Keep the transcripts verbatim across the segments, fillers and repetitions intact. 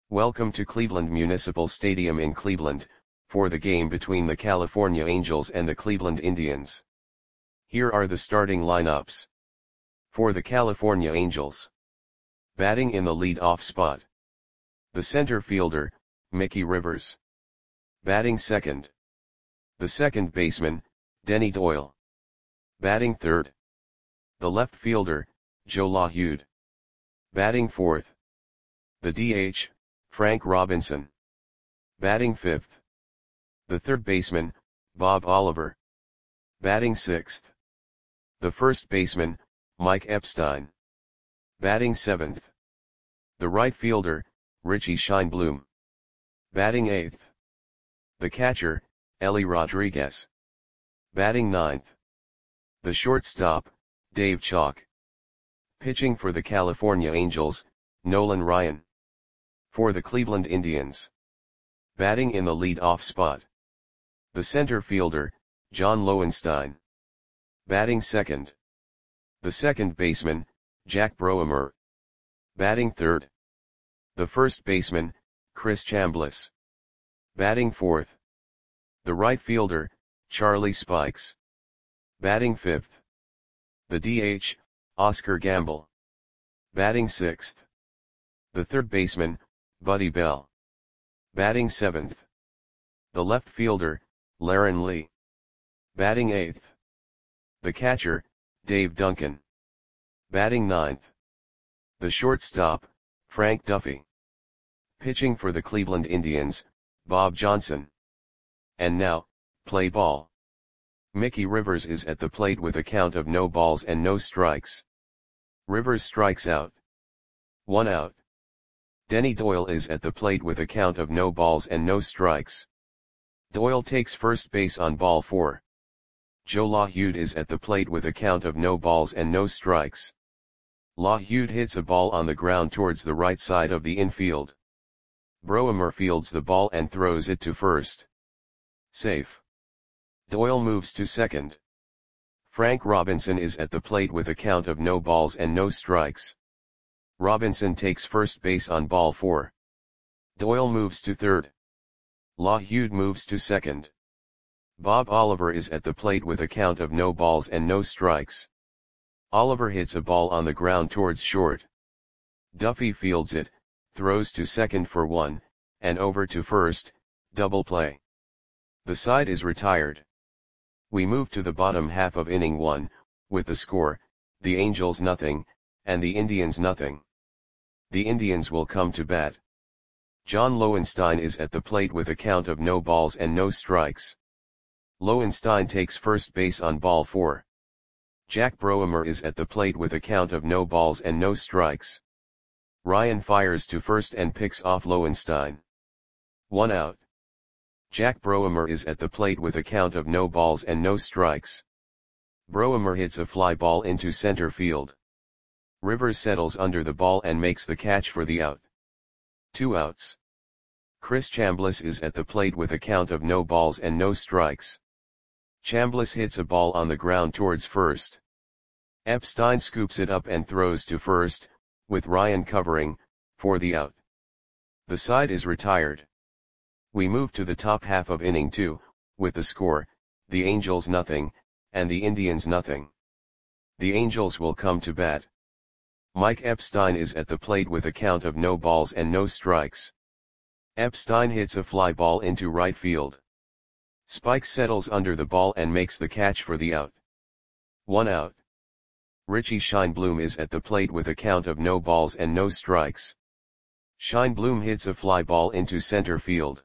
Welcome to Cleveland Municipal Stadium in Cleveland, for the game between the California Angels and the Cleveland Indians. Here are the starting lineups. For the California Angels. Batting in the lead-off spot. The center fielder, Mickey Rivers. Batting second. The second baseman, Denny Doyle. Batting third. The left fielder, Joe LaHeude. Batting fourth. The D H, Frank Robinson. Batting fifth. The third baseman, Bob Oliver. Batting sixth. The first baseman, Mike Epstein. Batting seventh. The right fielder, Richie Scheinblum. Batting eighth. The catcher, Ellie Rodriguez. Batting ninth. The shortstop, Dave Chalk. Pitching for the California Angels, Nolan Ryan. For the Cleveland Indians. Batting in the lead-off spot. The center fielder, John Lowenstein. Batting second. The second baseman, Jack Broemer. Batting third. The first baseman, Chris Chambliss. Batting fourth. The right fielder, Charlie Spikes. Batting fifth. The D H, Oscar Gamble. Batting sixth. The third baseman, Buddy Bell. Batting seventh. The left fielder, Laren Lee. Batting eighth. The catcher, Dave Duncan. Batting ninth. The shortstop, Frank Duffy. Pitching for the Cleveland Indians, Bob Johnson. And now, play ball. Mickey Rivers is at the plate with a count of no balls and no strikes. Rivers strikes out. One out. Denny Doyle is at the plate with a count of no balls and no strikes. Doyle takes first base on ball four. Joe LaHeude is at the plate with a count of no balls and no strikes. LaHeude hits a ball on the ground towards the right side of the infield. Broemer fields the ball and throws it to first. Safe. Doyle moves to second. Frank Robinson is at the plate with a count of no balls and no strikes. Robinson takes first base on ball four. Doyle moves to third. LaHeude moves to second. Bob Oliver is at the plate with a count of no balls and no strikes. Oliver hits a ball on the ground towards short. Duffy fields it, throws to second for one, and over to first, double play. The side is retired. We move to the bottom half of inning one, with the score, the Angels nothing, and the Indians nothing. The Indians will come to bat. John Lowenstein is at the plate with a count of no balls and no strikes. Lowenstein takes first base on ball four. Jack Broemer is at the plate with a count of no balls and no strikes. Ryan fires to first and picks off Lowenstein. One out. Jack Broemer is at the plate with a count of no balls and no strikes. Broemer hits a fly ball into center field. Rivers settles under the ball and makes the catch for the out. Two outs. Chris Chambliss is at the plate with a count of no balls and no strikes. Chambliss hits a ball on the ground towards first. Epstein scoops it up and throws to first, with Ryan covering, for the out. The side is retired. We move to the top half of inning two, with the score, the Angels nothing, and the Indians nothing. The Angels will come to bat. Mike Epstein is at the plate with a count of no balls and no strikes. Epstein hits a fly ball into right field. Spike settles under the ball and makes the catch for the out. One out. Richie Scheinblum is at the plate with a count of no balls and no strikes. Scheinblum hits a fly ball into center field.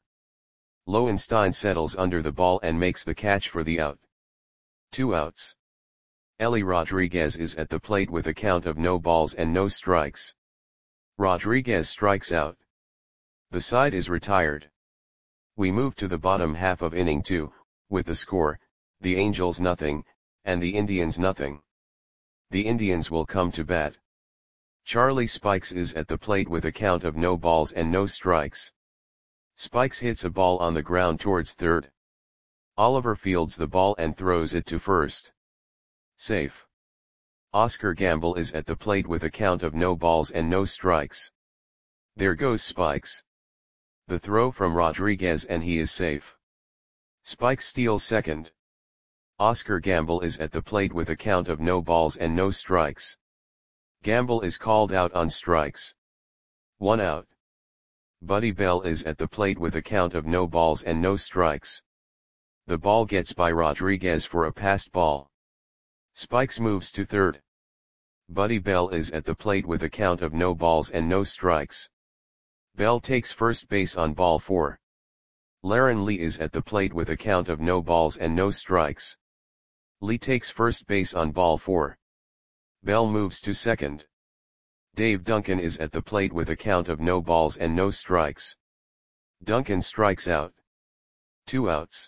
Lowenstein settles under the ball and makes the catch for the out. Two outs. Ellie Rodriguez is at the plate with a count of no balls and no strikes. Rodriguez strikes out. The side is retired. We move to the bottom half of inning two, with the score, the Angels nothing, and the Indians nothing. The Indians will come to bat. Charlie Spikes is at the plate with a count of no balls and no strikes. Spikes hits a ball on the ground towards third. Oliver fields the ball and throws it to first. Safe. Oscar Gamble is at the plate with a count of no balls and no strikes. There goes Spikes. The throw from Rodriguez and he is safe. Spike steals second. Oscar Gamble is at the plate with a count of no balls and no strikes. Gamble is called out on strikes. One out. Buddy Bell is at the plate with a count of no balls and no strikes. The ball gets by Rodriguez for a passed ball. Spikes moves to third. Buddy Bell is at the plate with a count of no balls and no strikes. Bell takes first base on ball four. Laren Lee is at the plate with a count of no balls and no strikes. Lee takes first base on ball four. Bell moves to second. Dave Duncan is at the plate with a count of no balls and no strikes. Duncan strikes out. Two outs.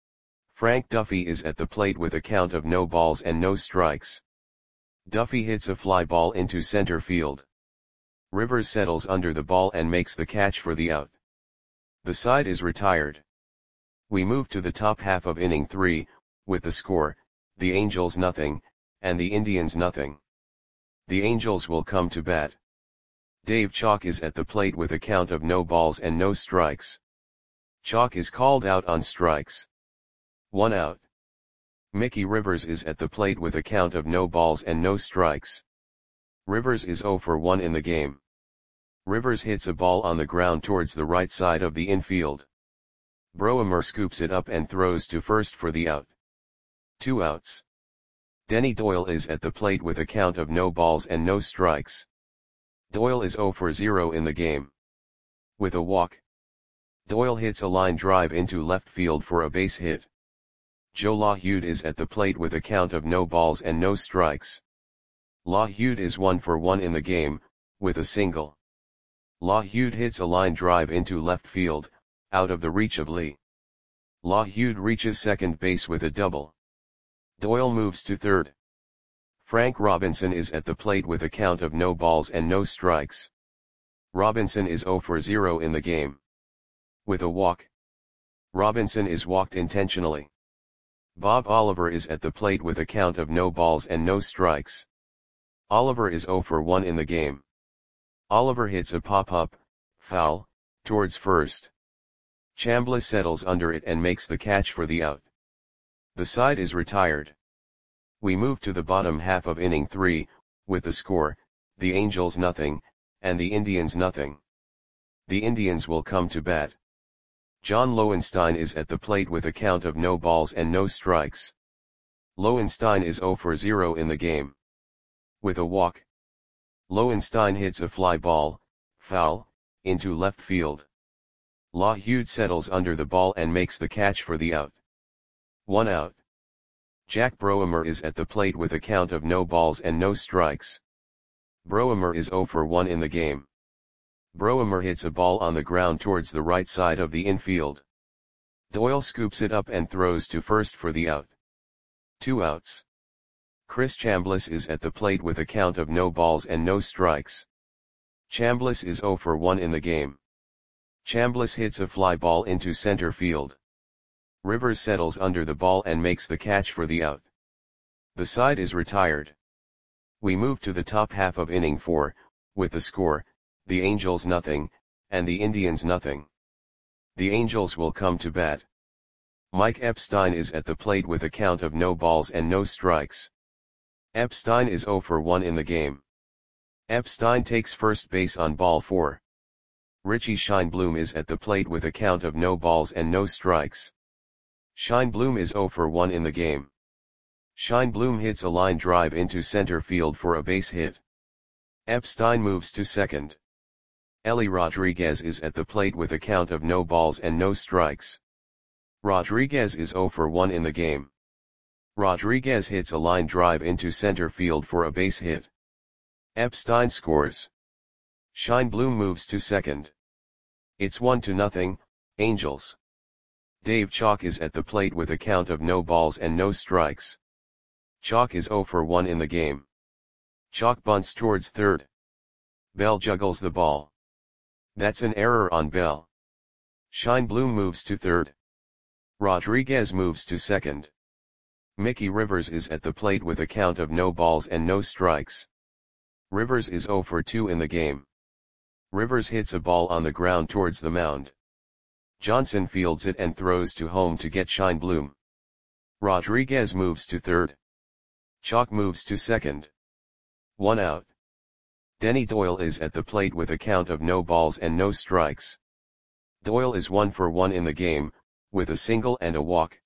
Frank Duffy is at the plate with a count of no balls and no strikes. Duffy hits a fly ball into center field. Rivers settles under the ball and makes the catch for the out. The side is retired. We move to the top half of inning three, with the score, the Angels nothing, and the Indians nothing. The Angels will come to bat. Dave Chalk is at the plate with a count of no balls and no strikes. Chalk is called out on strikes. One out. Mickey Rivers is at the plate with a count of no balls and no strikes. Rivers is oh for one in the game. Rivers hits a ball on the ground towards the right side of the infield. Broemer scoops it up and throws to first for the out. Two outs. Denny Doyle is at the plate with a count of no balls and no strikes. Doyle is oh for zero in the game. With a walk. Doyle hits a line drive into left field for a base hit. Joe LaHude is at the plate with a count of no balls and no strikes. LaHude is one for one in the game, with a single. LaHude hits a line drive into left field, out of the reach of Lee. LaHude reaches second base with a double. Doyle moves to third. Frank Robinson is at the plate with a count of no balls and no strikes. Robinson is oh for zero in the game. With a walk. Robinson is walked intentionally. Bob Oliver is at the plate with a count of no balls and no strikes. Oliver is oh for one in the game. Oliver hits a pop-up, foul, towards first. Chambliss settles under it and makes the catch for the out. The side is retired. We move to the bottom half of inning three, with the score, the Angels nothing, and the Indians nothing. The Indians will come to bat. John Lowenstein is at the plate with a count of no balls and no strikes. Lowenstein is oh for zero in the game. With a walk. Lowenstein hits a fly ball, foul, into left field. LaHude settles under the ball and makes the catch for the out. One out. Jack Broemer is at the plate with a count of no balls and no strikes. Broemer is oh for one in the game. Broemer hits a ball on the ground towards the right side of the infield. Doyle scoops it up and throws to first for the out. Two outs. Chris Chambliss is at the plate with a count of no balls and no strikes. Chambliss is oh for one in the game. Chambliss hits a fly ball into center field. Rivers settles under the ball and makes the catch for the out. The side is retired. We move to the top half of inning four, with the score, the Angels nothing, and the Indians nothing. The Angels will come to bat. Mike Epstein is at the plate with a count of no balls and no strikes. Epstein is oh for one in the game. Epstein takes first base on ball four. Richie Scheinblum is at the plate with a count of no balls and no strikes. Scheinblum is oh for one in the game. Scheinblum hits a line drive into center field for a base hit. Epstein moves to second. Ellie Rodriguez is at the plate with a count of no balls and no strikes. Rodriguez is oh for one in the game. Rodriguez hits a line drive into center field for a base hit. Epstein scores. Scheinblum moves to second. It's one to nothing, Angels. Dave Chalk is at the plate with a count of no balls and no strikes. Chalk is oh for one in the game. Chalk bunts towards third. Bell juggles the ball. That's an error on Bell. Scheinblum moves to third. Rodriguez moves to second. Mickey Rivers is at the plate with a count of no balls and no strikes. Rivers is oh for two in the game. Rivers hits a ball on the ground towards the mound. Johnson fields it and throws to home to get Scheinblum. Rodriguez moves to third. Chalk moves to second. One out. Denny Doyle is at the plate with a count of no balls and no strikes. Doyle is one for one in the game, with a single and a walk.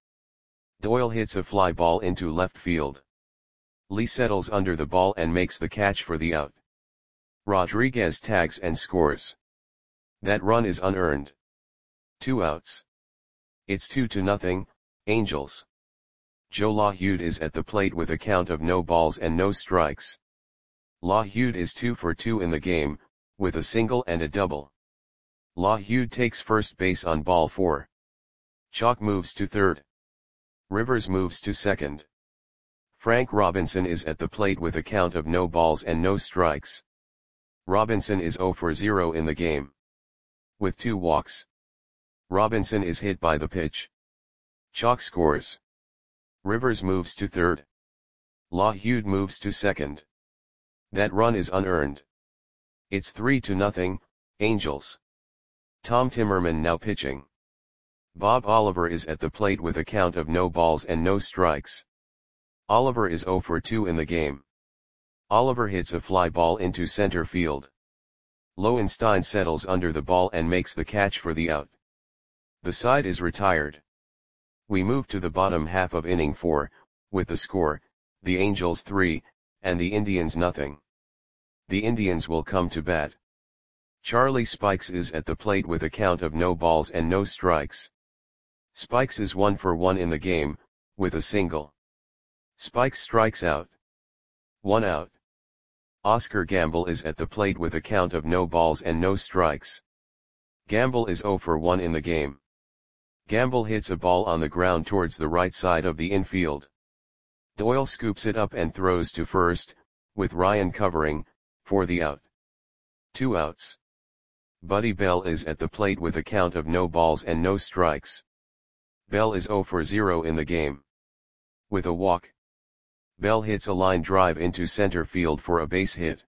Doyle hits a fly ball into left field. Lee settles under the ball and makes the catch for the out. Rodriguez tags and scores. That run is unearned. Two outs. It's two to nothing, Angels. Joe LaHude is at the plate with a count of no balls and no strikes. LaHude is two for two in the game, with a single and a double. LaHude takes first base on ball four. Chalk moves to third. Rivers moves to second. Frank Robinson is at the plate with a count of no balls and no strikes. Robinson is zero for zero in the game. With two walks. Robinson is hit by the pitch. Chalk scores. Rivers moves to third. LaHude moves to second. That run is unearned. It's three to nothing, Angels. Tom Timmerman now pitching. Bob Oliver is at the plate with a count of no balls and no strikes. Oliver is zero for two in the game. Oliver hits a fly ball into center field. Lowenstein settles under the ball and makes the catch for the out. The side is retired. We move to the bottom half of inning four, with the score, the Angels three, and the Indians nothing. The Indians will come to bat. Charlie Spikes is at the plate with a count of no balls and no strikes. Spikes is one for one in the game, with a single. Spikes strikes out. One out. Oscar Gamble is at the plate with a count of no balls and no strikes. Gamble is zero for one in the game. Gamble hits a ball on the ground towards the right side of the infield. Doyle scoops it up and throws to first, with Ryan covering, for the out. Two outs. Buddy Bell is at the plate with a count of no balls and no strikes. Bell is zero for zero in the game. With a walk. Bell hits a line drive into center field for a base hit.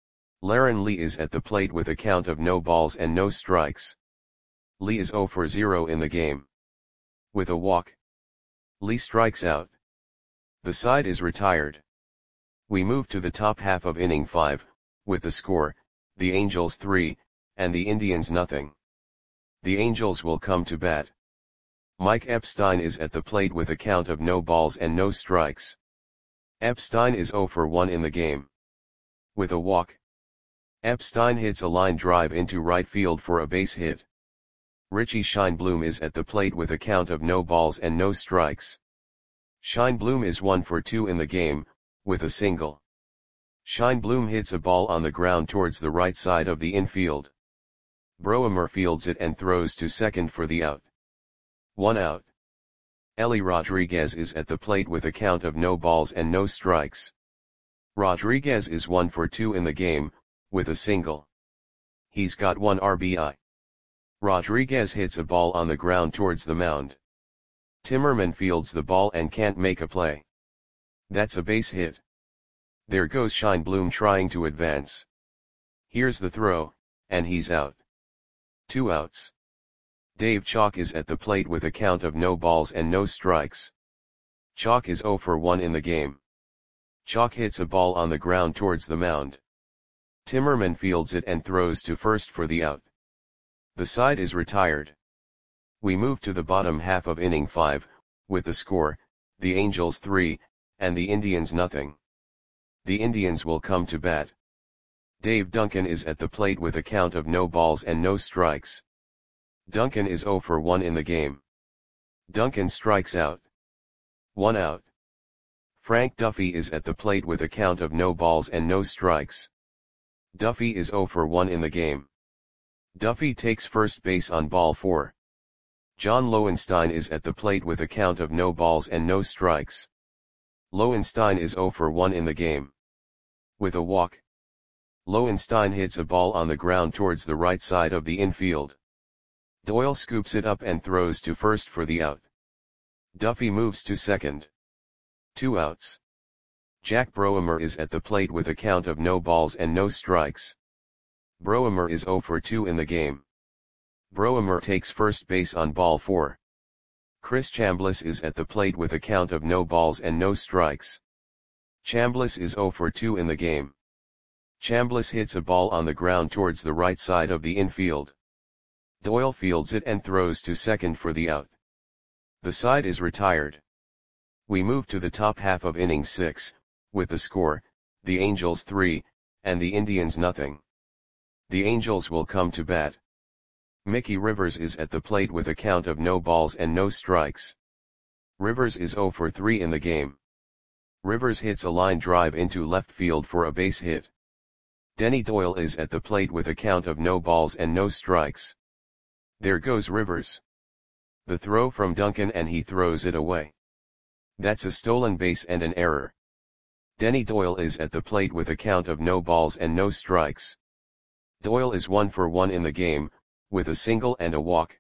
Laren Lee is at the plate with a count of no balls and no strikes. Lee is zero for zero in the game. With a walk. Lee strikes out. The side is retired. We move to the top half of inning five, with the score, the Angels three, and the Indians nothing. The Angels will come to bat. Mike Epstein is at the plate with a count of no balls and no strikes. Epstein is zero for one in the game. With a walk. Epstein hits a line drive into right field for a base hit. Richie Scheinblum is at the plate with a count of no balls and no strikes. Scheinblum is one for two in the game, with a single. Scheinblum hits a ball on the ground towards the right side of the infield. Broemer fields it and throws to second for the out. One out. Ellie Rodriguez is at the plate with a count of no balls and no strikes. Rodriguez is one for two in the game, with a single. He's got one R B I. Rodriguez hits a ball on the ground towards the mound. Timmerman fields the ball and can't make a play. That's a base hit. There goes Scheinblum trying to advance. Here's the throw, and he's out. Two outs. Dave Chalk is at the plate with a count of no balls and no strikes. Chalk is zero for one in the game. Chalk hits a ball on the ground towards the mound. Timmerman fields it and throws to first for the out. The side is retired. We move to the bottom half of inning five, with the score, the Angels three, and the Indians nothing. The Indians will come to bat. Dave Duncan is at the plate with a count of no balls and no strikes. Duncan is zero for one in the game. Duncan strikes out. One out. Frank Duffy is at the plate with a count of no balls and no strikes. Duffy is zero for one in the game. Duffy takes first base on ball four. John Lowenstein is at the plate with a count of no balls and no strikes. Lowenstein is zero for one in the game. With a walk. Lowenstein hits a ball on the ground towards the right side of the infield. Doyle scoops it up and throws to first for the out. Duffy moves to second. Two outs. Jack Broemer is at the plate with a count of no balls and no strikes. Broemer is zero for two in the game. Broemer takes first base on ball four. Chris Chambliss is at the plate with a count of no balls and no strikes. Chambliss is zero for two in the game. Chambliss hits a ball on the ground towards the right side of the infield. Doyle fields it and throws to second for the out. The side is retired. We move to the top half of inning six, with the score, the Angels three, and the Indians nothing. The Angels will come to bat. Mickey Rivers is at the plate with a count of no balls and no strikes. Rivers is zero for three in the game. Rivers hits a line drive into left field for a base hit. Denny Doyle is at the plate with a count of no balls and no strikes. There goes Rivers. The throw from Duncan and he throws it away. That's a stolen base and an error. Denny Doyle is at the plate with a count of no balls and no strikes. Doyle is one for one in the game, with a single and a walk.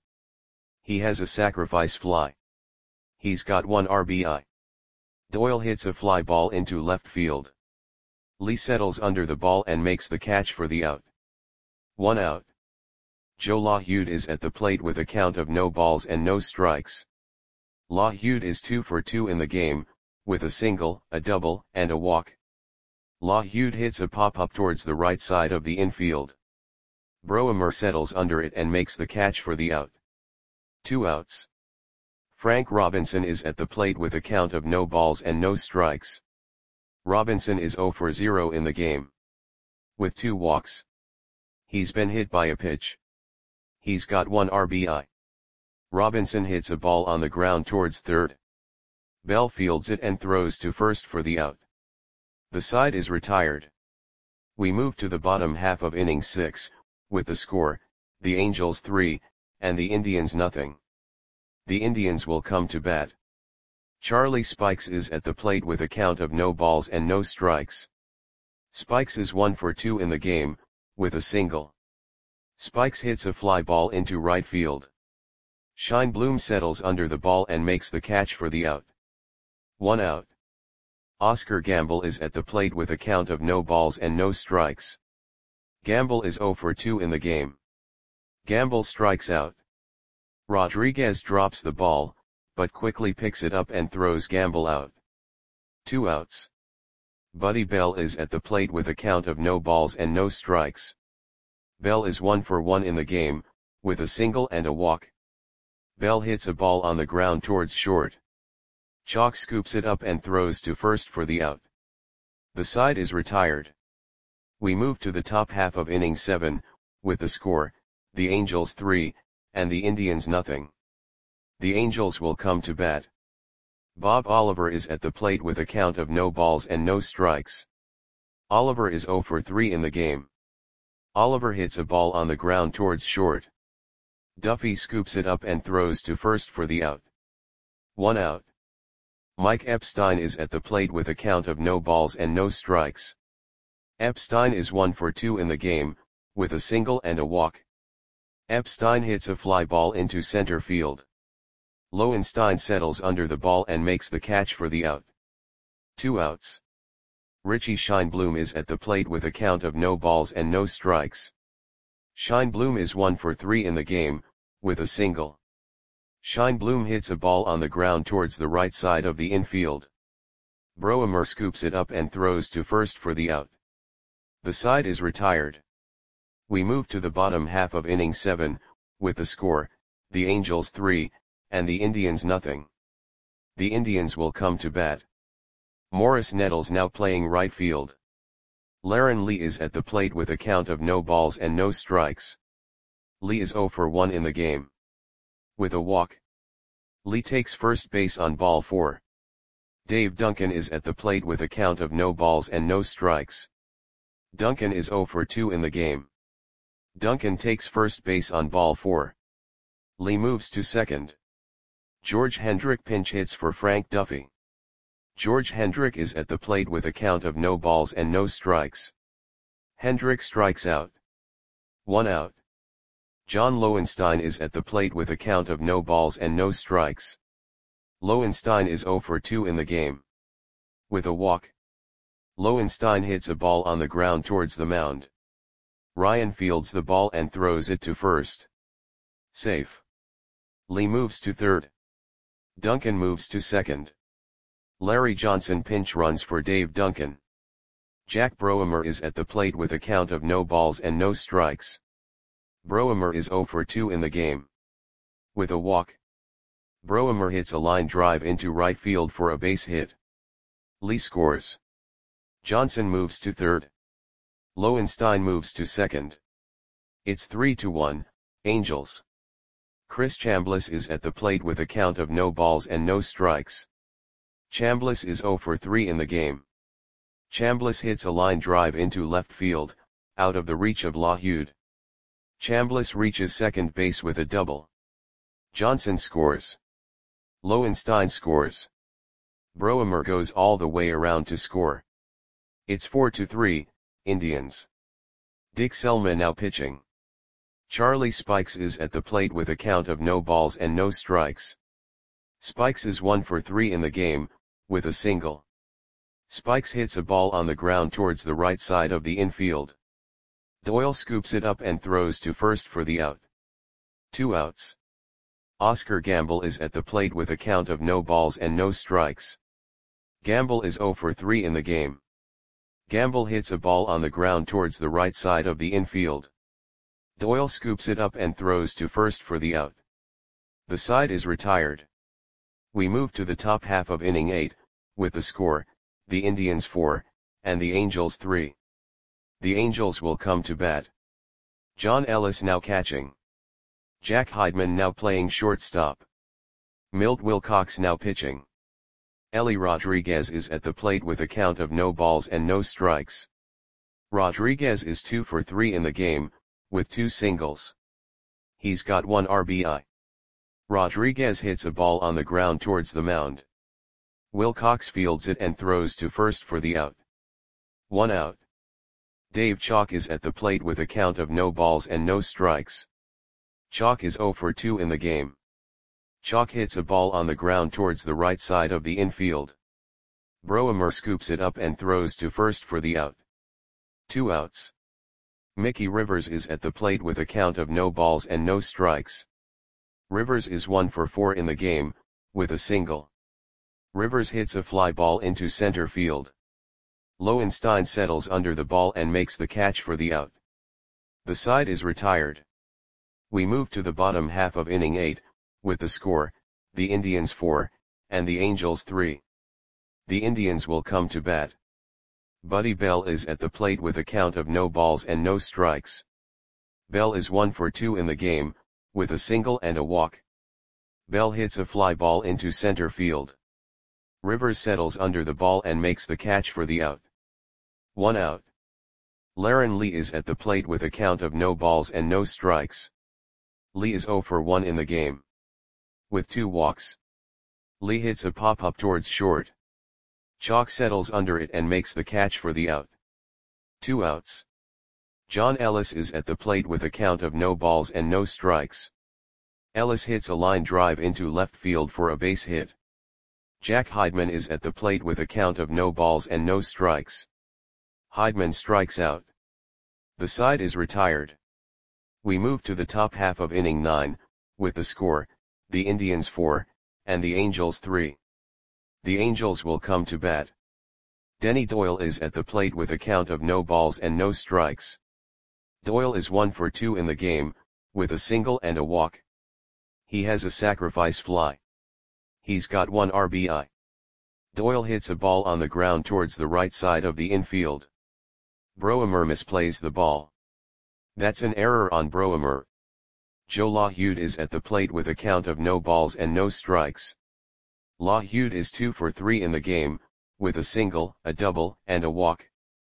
He has a sacrifice fly. He's got one R B I. Doyle hits a fly ball into left field. Lee settles under the ball and makes the catch for the out. One out. Joe LaHude is at the plate with a count of no balls and no strikes. LaHude is two for two in the game, with a single, a double, and a walk. LaHude hits a pop-up towards the right side of the infield. Broemer settles under it and makes the catch for the out. Two outs. Frank Robinson is at the plate with a count of no balls and no strikes. Robinson is zero for zero in the game. With two walks. He's been hit by a pitch. He's got one R B I. Robinson hits a ball on the ground towards third. Bell fields it and throws to first for the out. The side is retired. We move to the bottom half of inning six, with the score, the Angels three, and the Indians nothing. The Indians will come to bat. Charlie Spikes is at the plate with a count of no balls and no strikes. Spikes is one for two in the game, with a single. Spikes hits a fly ball into right field. Scheinblum settles under the ball and makes the catch for the out. One out. Oscar Gamble is at the plate with a count of no balls and no strikes. Gamble is zero for two in the game. Gamble strikes out. Rodriguez drops the ball, but quickly picks it up and throws Gamble out. Two outs. Buddy Bell is at the plate with a count of no balls and no strikes. Bell is one for one in the game, with a single and a walk. Bell hits a ball on the ground towards short. Chalk scoops it up and throws to first for the out. The side is retired. We move to the top half of inning seven, with the score, the Angels three, and the Indians nothing. The Angels will come to bat. Bob Oliver is at the plate with a count of no balls and no strikes. Oliver is zero for three in the game. Oliver hits a ball on the ground towards short. Duffy scoops it up and throws to first for the out. One out. Mike Epstein is at the plate with a count of no balls and no strikes. Epstein is one for two in the game, with a single and a walk. Epstein hits a fly ball into center field. Lowenstein settles under the ball and makes the catch for the out. Two outs. Richie Scheinblum is at the plate with a count of no balls and no strikes. Scheinblum is one for three in the game, with a single. Scheinblum hits a ball on the ground towards the right side of the infield. Broemer scoops it up and throws to first for the out. The side is retired. We move to the bottom half of inning seven, with the score, the Angels three, and the Indians nothing. The Indians will come to bat. Morris Nettles now playing right field. Laren Lee is at the plate with a count of no balls and no strikes. Lee is zero for one in the game. With a walk. Lee takes first base on ball four. Dave Duncan is at the plate with a count of no balls and no strikes. Duncan is zero for two in the game. Duncan takes first base on ball four. Lee moves to second. George Hendrick pinch hits for Frank Duffy. George Hendrick is at the plate with a count of no balls and no strikes. Hendrick strikes out. One out. John Lowenstein is at the plate with a count of no balls and no strikes. Lowenstein is zero for two in the game. With a walk. Lowenstein hits a ball on the ground towards the mound. Ryan fields the ball and throws it to first. Safe. Lee moves to third. Duncan moves to second. Larry Johnson pinch runs for Dave Duncan. Jack Broemer is at the plate with a count of no balls and no strikes. Broemer is zero for two in the game. With a walk, Broemer hits a line drive into right field for a base hit. Lee scores. Johnson moves to third. Lowenstein moves to second. It's three to one, Angels. Chris Chambliss is at the plate with a count of no balls and no strikes. Chambliss is zero for three in the game. Chambliss hits a line drive into left field, out of the reach of LaHud. Chambliss reaches second base with a double. Johnson scores. Lowenstein scores. Broemer goes all the way around to score. It's four to three, Indians. Dick Selma now pitching. Charlie Spikes is at the plate with a count of no balls and no strikes. Spikes is one for three in the game, with a single. Spikes hits a ball on the ground towards the right side of the infield. Doyle scoops it up and throws to first for the out. Two outs. Oscar Gamble is at the plate with a count of no balls and no strikes. Gamble is zero for three in the game. Gamble hits a ball on the ground towards the right side of the infield. Doyle scoops it up and throws to first for the out. The side is retired. We move to the top half of inning eight, with the score, the Indians four, and the Angels three. The Angels will come to bat. John Ellis now catching. Jack Heidman now playing shortstop. Milt Wilcox now pitching. Ellie Rodriguez is at the plate with a count of no balls and no strikes. Rodriguez is two for three in the game, with two singles. He's got one R B I. Rodriguez hits a ball on the ground towards the mound. Wilcox fields it and throws to first for the out. One out. Dave Chalk is at the plate with a count of no balls and no strikes. Chalk is zero for two in the game. Chalk hits a ball on the ground towards the right side of the infield. Broemer scoops it up and throws to first for the out. Two outs. Mickey Rivers is at the plate with a count of no balls and no strikes. Rivers is one for four in the game, with a single. Rivers hits a fly ball into center field. Lowenstein settles under the ball and makes the catch for the out. The side is retired. We move to the bottom half of inning eight, with the score, the Indians four, and the Angels three. The Indians will come to bat. Buddy Bell is at the plate with a count of no balls and no strikes. Bell is one for two in the game, with a single and a walk. Bell hits a fly ball into center field. Rivers settles under the ball and makes the catch for the out. One out. Laren Lee is at the plate with a count of no balls and no strikes. Lee is zero for one in the game. With two walks. Lee hits a pop-up towards short. Chalk settles under it and makes the catch for the out. Two outs. John Ellis is at the plate with a count of no balls and no strikes. Ellis hits a line drive into left field for a base hit. Jack Heidman is at the plate with a count of no balls and no strikes. Heidman strikes out. The side is retired. We move to the top half of inning nine, with the score, the Indians four, and the Angels three. The Angels will come to bat. Denny Doyle is at the plate with a count of no balls and no strikes. Doyle is one for two in the game, with a single and a walk. He has a sacrifice fly. He's got one R B I. Doyle hits a ball on the ground towards the right side of the infield. Broemer misplays the ball. That's an error on Broemer. Joe LaHud is at the plate with a count of no balls and no strikes. LaHud is two for three in the game, with a single, a double, and a walk.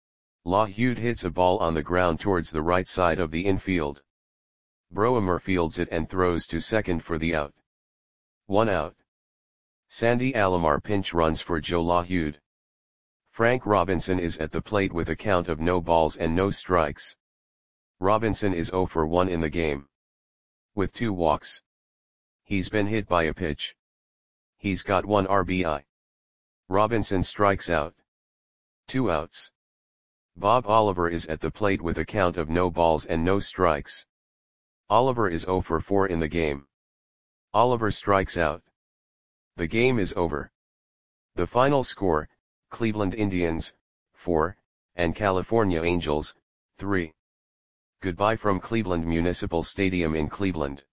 LaHud hits a ball on the ground towards the right side of the infield. Broemer fields it and throws to second for the out. One out. Sandy Alomar pinch runs for Joe LaHud. Frank Robinson is at the plate with a count of no balls and no strikes. Robinson is zero for one in the game. With two walks. He's been hit by a pitch. He's got one R B I. Robinson strikes out. Two outs. Bob Oliver is at the plate with a count of no balls and no strikes. Oliver is zero for four in the game. Oliver strikes out. The game is over. The final score, Cleveland Indians, four, and California Angels, three. Goodbye from Cleveland Municipal Stadium in Cleveland.